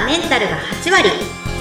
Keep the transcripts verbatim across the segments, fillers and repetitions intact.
メンタルがはち割。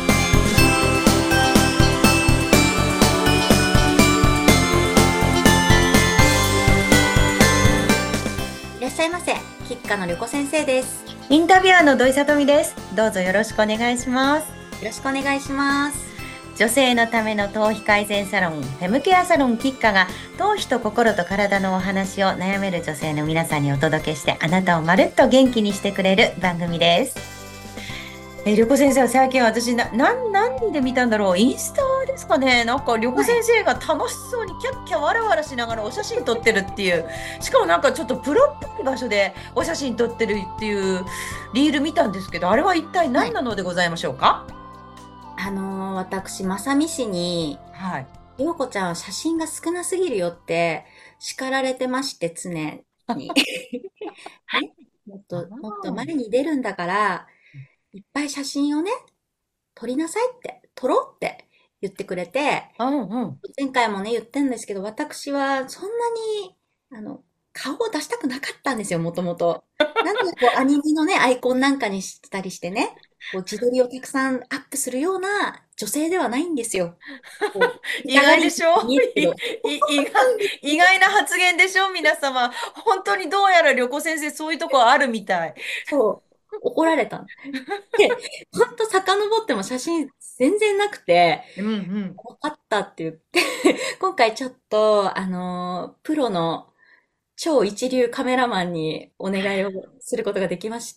いらっしゃいませ。吉川のりょこ先生です。 インタビュアーの土井さとみです。どうぞよろしくお願いします。 よろしくお願いします。 女性のための頭皮改善サロン、フェムケアサロン吉川が頭皮と心と体のお話を悩める女性の皆さんにお届けして、あなたをまるっと元気にしてくれる番組です。えー、りょこ先生は最近私な、な、何で見たんだろう、インスタですかね。なんかりょこ先生が楽しそうにキャッキャワラワラしながらお写真撮ってるっていう、しかもなんかちょっとプロっぽい場所でお写真撮ってるっていうリール見たんですけど、あれは一体何なのでございましょうか？ はい、あのー、私、まさみ氏に、 はい。 りょうこちゃんは写真が少なすぎるよって叱られてまして、常に。ね、もっと、もっと前に出るんだから、いっぱい写真をね、撮りなさいって、撮ろうって言ってくれて、 うんうん。 前回もね、言ってんですけど、私はそんなに、あの、顔を出したくなかったんですよ、もともと。なんでこう、アニメのね、アイコンなんかにしたりしてね、こう、自撮りをたくさんアップするような女性ではないんですよ。こう、 意外でしょ？ 見えるけど。 いい意外、意外な発言でしょ皆様。本当にどうやらりょこ先生そういうとこあるみたい。 そう、怒られた。で、ほんと遡っても写真全然なくて、 うんうん。 わかったって言って、今回ちょっと、あのー、プロの超一流カメラマンにお願いをすることができまして、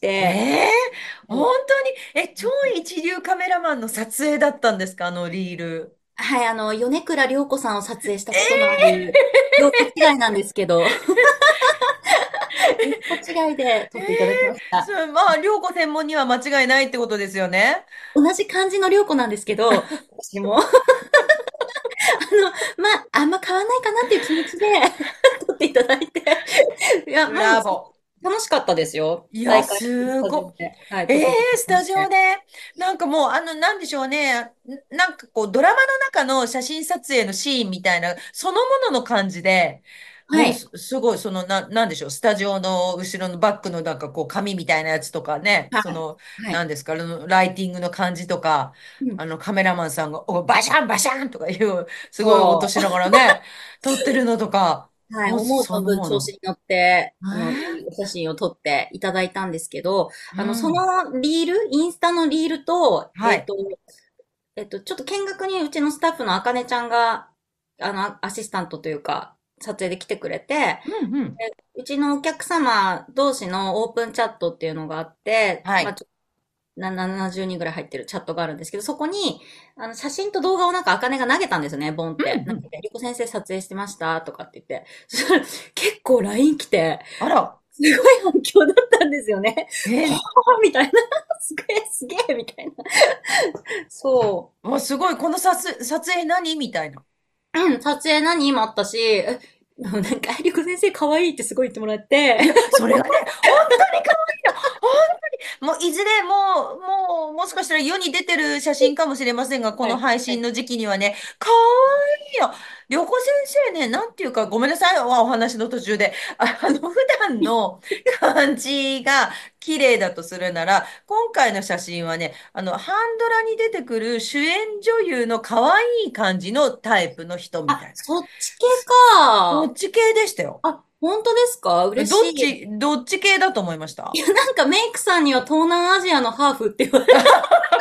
ええー、本当に、え、超一流カメラマンの撮影だったんですか、あのリール。 はい、あの、米倉涼子さんを撮影したことのあえる、用途違いなんですけど、一歩違いでえー、 撮っていただきまえー、 した。 そう、まあ、良子専門には間違いないってことですよね。 同じ漢字の涼子なんですけど、私も、あの、まあ、あんま変わんないかなっていう気持ちで撮っていただいて、いや、 ブ毎日ラボ楽しかったですよ。 ー。いや、 大会スすごタジオで、はい、 ええ撮っていただー、スタきまして。 ジオで、なんかもう、あの、なんでしょうね。んなんかこう、ドラマの中の写真撮影のシーンみたいな、そのものの感じで、 はい。 もうす、すごい、その、な、なんでしょう、スタジオの後ろのバックのなんかこう、紙みたいなやつとかね、 はい。 その、 はい。 なんですか、あのライティングの感じとか、 うん。 あの、カメラマンさんが、お、バシャンバシャンとかいう、すごい音そしながらね、撮ってるのとか、 う。はい。 もう、 思うそ存分のもの。 調子に乗って、あの、いえいお写真を撮っていただいたんですけど、 ー、 あの、そうん。 のリール、インスタのリールと、 はい。 えっと、えっと、ちょっと見学にうちのスタッフのあかねちゃんが、あの、アシスタントというか、撮影で来てくれて、 うんうん。 でうちのお客様同士のオープンチャットっていうのがあって、まあ、 はい。 ちょなななじゅうにんぐらい入ってるチャットがあるんですけど、そこに、あの、写真と動画をなんか、あかねが投げたんですよね、ボンって。 うんうん。 投げて、りこ先生撮影してましたとかって言って。そしたら、結構 ライン 来て、 あら。 すごい反響だったんですよね。はえぁみたいな。すげえ、すげえ、みたいな。そー、もうすごい、この撮、撮影何みたいな。 う。うん、撮影何もあったし、えなんか、りこ先生可愛いってすごい言ってもらって、 いや、それがね、本当に可愛いの。本当に。もう、いずれ、もう、もう、もしかしたら世に出てる写真かもしれませんが、こはい、 の配はい。 信の時期にはね、可愛いの。りょこ先生ね、なんていうか、ごめんなさい、お話の途中で。ああの、普段の感じが綺麗だとするなら、今回の写真はね、あの、ハンドラに出てくる主演女優の可愛い感じのタイプの人みたあ、 いな。 そっち系か。 そっち系でしたよ。 あ、本当ですか？嬉しい。 どっち、どっち系だと思いました？ いや、なんかメイクさんには東南アジアのハーフって言われて、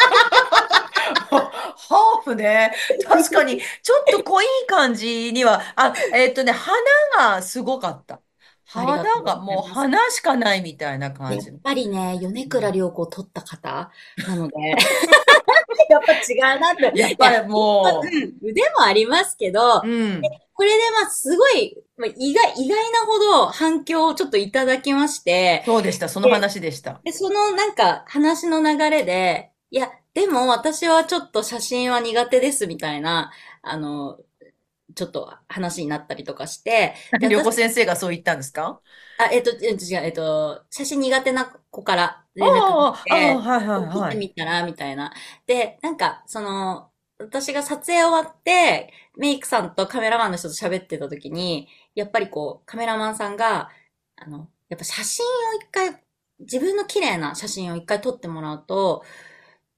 ハーフね。確かに、ちょっと濃い感じには、あ、えっとね、花がすごかった。 ありがとうござ花がもういます。 花しかないみたいな感やっじの。 ぱりね、米倉涼子を取った方なので、やっぱ違うなって。いや、 やっぱりもうん腕もありますけど、 う、うん。 これでまあすごい、まあ、意外、意外なほど反響をちょっといただきまして、 そうでした。そので、 話でした。 でそのなんか話の流れで、いや、でも私はちょっと写真は苦手ですみたいな、あの、ちょっと話になったりとかして、で、私、 良子先生がそう言ったんですか？ あ、えっと、えっと違う、えっと、写真苦手な子からあ連絡が来あ、ああ、 て、 はいはい撮っはい。 てみたら、みたいな。で、なんか、その、私が撮影終わって、メイクさんとカメラマンの人と喋ってた時に、やっぱりこう、カメラマンさんが、あの、やっぱ写真を一回、自分の綺麗な写真を一回撮ってもらうと、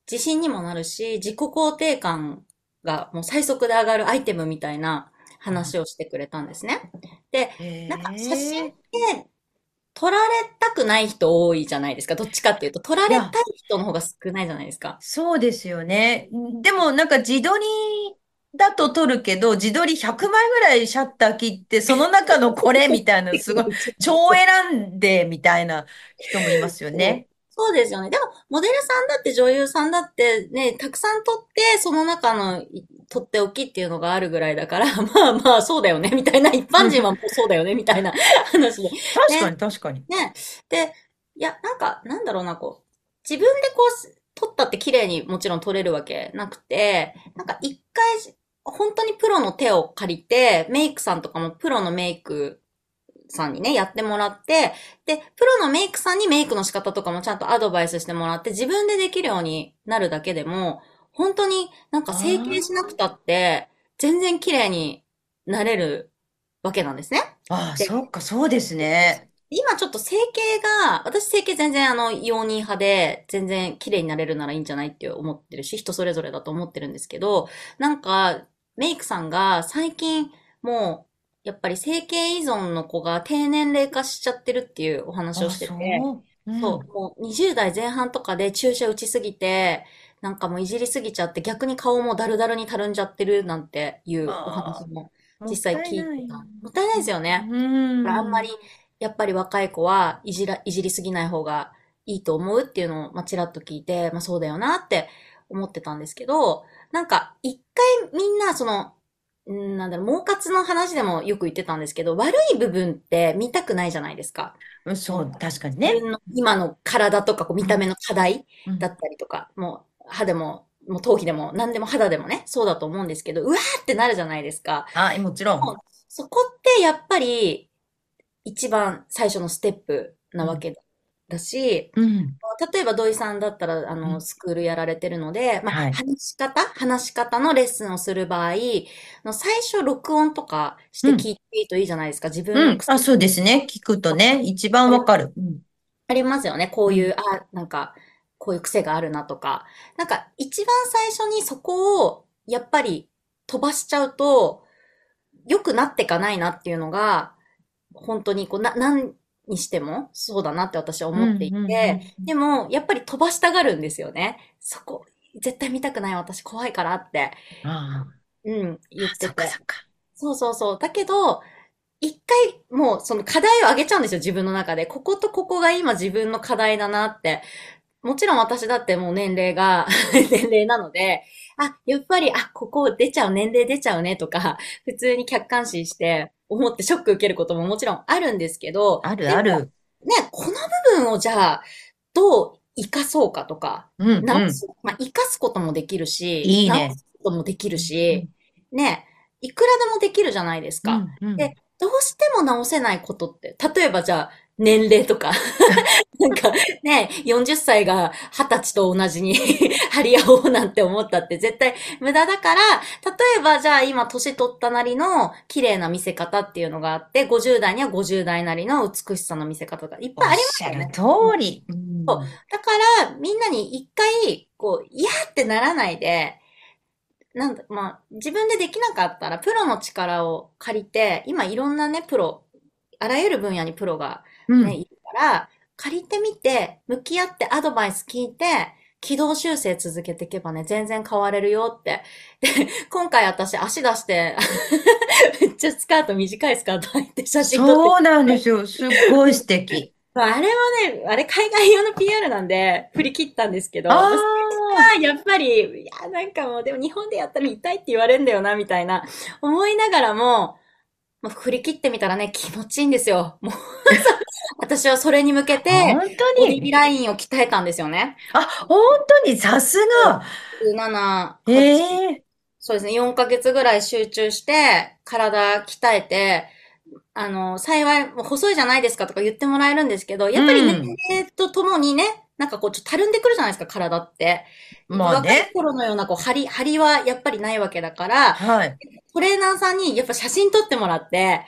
自信にもなるし、自己肯定感がもう最速で上がるアイテムみたいな話をしてくれたんですね。で、 へなんか写真っえ。 て撮られたくない人多いじゃないですか。どっちかっていうと、撮らいや、 れたい人の方が少ないじゃないですか。 そうですよね。でもなんか自撮りだと撮るけど、自撮りひゃくまいぐらいシャッター切って、その中のこれみたいな、すごい、超選んでみたいな人もいますよそうね。 そうですよね。でも、モデルさんだって女優さんだってね、たくさん撮って、その中のい撮っておきっていうのがあるぐらいだから、まあまあ、そうだよね、みたいな、一般人はもうそうだよね、みたいな話で。ね、 確かに確かに。 ね。で、いや、なんか、なんだろうな、こう、自分でこう、撮ったって綺麗にもちろん撮れるわけなくて、なんか一回、本当にプロの手を借りて、メイクさんとかもプロのメイクさんにね、やってもらって、で、プロのメイクさんにメイクの仕方とかもちゃんとアドバイスしてもらって、自分でできるようになるだけでも、本当になんか整形しなくたって、全然綺麗になれるわけなんですね。 ああ、ああ、 で、 そっか、そうですね。 今ちょっと整形が、私整形全然あの、容認派で、全然綺麗になれるならいいんじゃないって思ってるし、人それぞれだと思ってるんですけど、なんか、メイクさんが最近、もう、やっぱり整形依存の子が低年齢化しちゃってるっていうお話をあ、 してて、 そう。うそう、 ん。 もうにじゅう代前半とかで注射打ちすぎて、なんかもういじりすぎちゃって逆に顔もダルダルにたるんじゃってるなんていうおああ、 話も実もっ際たいない。 聞いてた。もったいないですよね。 うあんまり、 ん。 やっぱり若い子はいじら、いじりすぎない方がいいと思うっていうのを、まあ、ちらっと聞いて、まあ、そうだよなって思ってたんですけど、なんか、一回みんな、その、んなんだろう、毛髪の話でもよく言ってたんですけど、悪い部分って見たくないじゃないですか。 うん、そう、確かにね。 自分の今の体とか、こう見うん。 た目の課題うん。 だったりとか、もう歯でも、もう頭皮でも何でも肌でもね、そうだと思うんですけど、うわーってなるじゃないですか。 はい、もちろん。 もうそこってやっぱり一番最初のステップなうん。 わけだし、 うん。 例えば土井さんだったら、あの、 うん。 スクールやられてるので、まあ、 はい。 話し方話し方のレッスンをする場合、あの最初録音とかしてうん。 聞いていいといいじゃないですか。自分うん。 の癖あ、そうですね。聞くとね、一番わかる。うん。 ありますよね。こうん。 ういう、あ、なんか、こういう癖があるなとか。なんか、一番最初にそこを、やっぱり飛ばしちゃうと、良くなっていかないなっていうのが、本当にこう、な、何にしてもそうだなって私はうん。 思っていうん。うて、 ん。 でも、やっぱり飛ばしたがるんですよね。そこ、絶対見たくない私怖いからって、 あうん、 あ、あ、そっか言ってて。 そっか。 そうそうそう。だけど、一回もうその課題を上げちゃうんですよ、自分の中で。こことここが今自分の課題だなって。もちろん私だってもう年齢が年齢なので、あ、やっぱり、あ、ここ出ちゃう、年齢出ちゃうねとか、普通に客観視して思ってショック受けることももちろんあるんですけど、 あるでもある。 ね、この部分をじゃあ、どう活かそうかとか、 うん。うん。 直す、まあ、活かすこともできるし、直いいね。 すこともできるうん。うし、 ん。 ね、いくらでもできるじゃないですか。 うん。うん。 で、どうしても直せないことって、例えばじゃあ、年齢とかなんかね、よんじゅっさいがはたちと同じに張り合おうなんて思ったって絶対無駄だから、例えばじゃあ今年取ったなりの綺麗な見せ方っていうのがあって、ごじゅう代にはごじゅう代なりの美しさの見せ方がいっぱいありまおっしゃすよね。 る通うんり。うそう。 ん。 だから、みんなに一回、こう、いやーってならないで、なんだ、まあ、自分でできなかったら、プロの力を借りて、今いろんなね、プロ、あらゆる分野にプロがね、 うん。 いるから、借りてみて、向き合ってアドバイス聞いて、軌道修正続けていけばね、全然変われるよって。で、今回私足出してめっちゃスカート、短いスカート履いて写真撮ってそうなんですよ。すっごい素敵。 まああれはね、あれ海外用の ピーアール なんで、振り切ったんですけあど、まあ、そあ、 れがやっぱり、いや、なんかもう、でも日本でやったら痛いって言われるんだよな、みたいな、思いながらも、まあ、振り切ってみたらね、気持ちいいんですよ。もう、私はそれに向けて、 本当ボディに。 ラインを鍛えたんですよね。 あ、本当にさすが。 なな、はち、 ええ。 そうですね、よんかげつぐらい集中して、体鍛えて、あの、幸い、もう細いじゃないですかとか言ってもらえるんですけど、やうっぱり年ん。 齢とともにね、なんかこう、ちょっとたるんでくるじゃないですか、体って。若いまあね。 頃のような、こう、張り、張りはやっぱりないわけだから、 はい。 トレーナーさんにやっぱ写真撮ってもらって、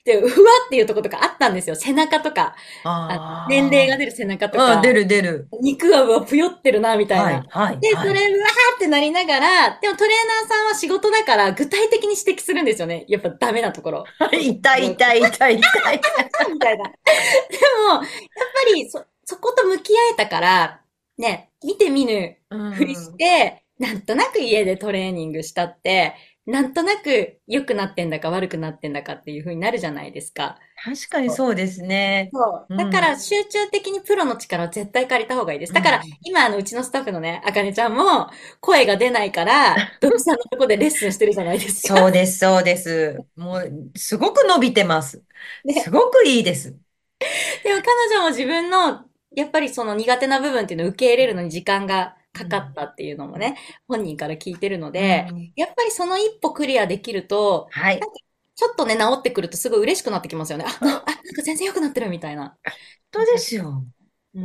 で、うわっていうところとかあったんですよ。背中とか、あの年齢があ出る背中とあ。ああ、出か、 る出る。 肉がうわぷよってるな、みたいはい、 な。 はい、 で、そはい。 れ、うわーってなりながら、でもトレーナーさんは仕事だから具体的に指摘するんですよね。やっぱダメなところ。これ、 痛い、痛い、痛い、痛い。 みたいな。でも、やっぱりそ、そこと向き合えたから、ね、見て見ぬうふりしん。 て、なんとなく家でトレーニングしたって、なんとなく良くなってんだか悪くなってんだかっていう風になるじゃないですか。 確かにそう。 そうですね。 そう。 うん、 だから集中的にプロの力を絶対借りた方がいいです。だからうん。 今あのうちのスタッフのね、あかねちゃんも声が出ないから、ドルさんのとこでレッスンしてるじゃないですか。 そうです、そうです。もう、すごく伸びてます。すね。 ごくいいです。 でも彼女も自分の、やっぱりその苦手な部分っていうのを受け入れるのに時間がかかっうん。 たっていうのもね、本人から聞いてるのうで、 ん。 やっぱりその一歩クリアできると、 はい。 なんかちょっとね、治ってくるとすごい嬉しくなってきますよね。あ、な、あ、なんか全然良くなってるみたいな。 本当ですよ。 うん。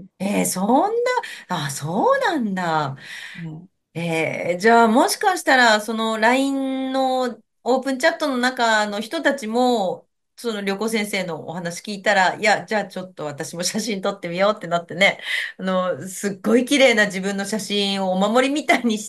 えー、そんな、あ、そうなんだ。 うん。 えー、じゃあもしかしたら、その ライン のオープンチャットの中の人たちも、その旅行先生のお話聞いたら、いや、じゃあちょっと私も写真撮ってみようってなってね、あの、すっごい綺麗な自分の写真をお守りみたいにして、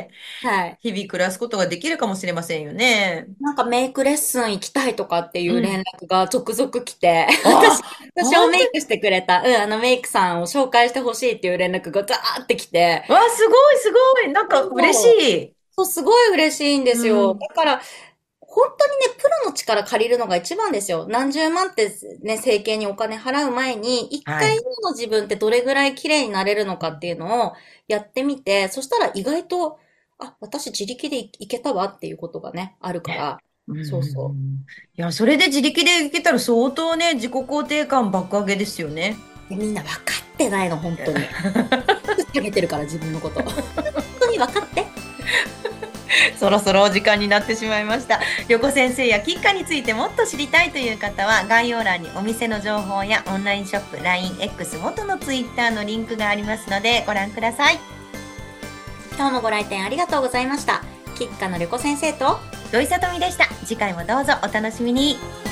はい。 日々暮らすことができるかもしれませんよね。 なんかメイクレッスン行きたいとかっていう連うん。 絡が続々来て、私、 あ、 私を本当に、 メイクしてくれた、うん、あのメイクさんを紹介してほしいっていう連絡がザーって来て、 わ、すごい、すごい。なんか嬉しそう、 い。 そう、すごい嬉しいんでうすよ。 ん。 だから、本当にね、プロの力借りるのが一番ですよ。何十万ってね、整形にお金払う前に、一回はい。 の自分ってどれぐらい綺麗になれるのかっていうのをやってみて、そしたら意外と、あ、私自力でいいけたわっていうことがね、あるかね。 ら、 うんうんうそうそん。いや、それで自力でいけたら相当ね、自己肯定感爆上げですよね。 う。でみんな分かってないの、本当に。下げてるから、自分のこと。本当に分かって。 そろそろお時間になってしまいました。旅行先生やキッカについてもっと知りたいという方は、概要欄にお店の情報やオンラインショップ、ライン、X、元の Twitter のリンクがありますので、ご覧ください。 今日もご来店ありがとうございました。キッカの旅行先生と、 土井さとみでした。次回もどうぞお楽しみに。